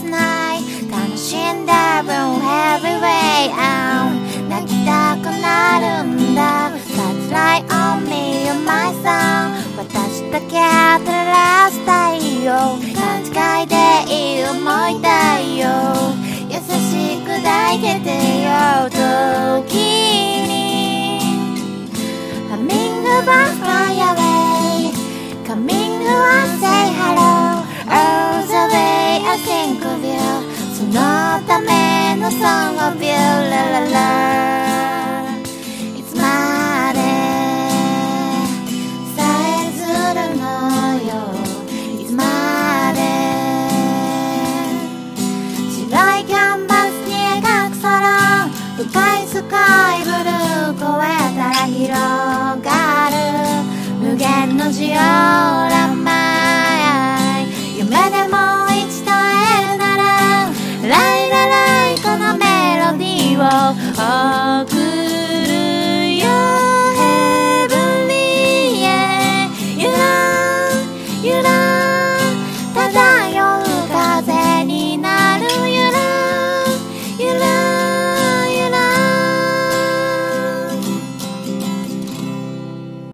last night 楽しんだ分 every way out 泣きたくなるんだ Spotlight on me on my song 私だけ照らしたいよ間違いでいい思いだよ優しく抱いててよ時に Humming about fly away Coming and say hello All the way I think of you そのための Song of you La la la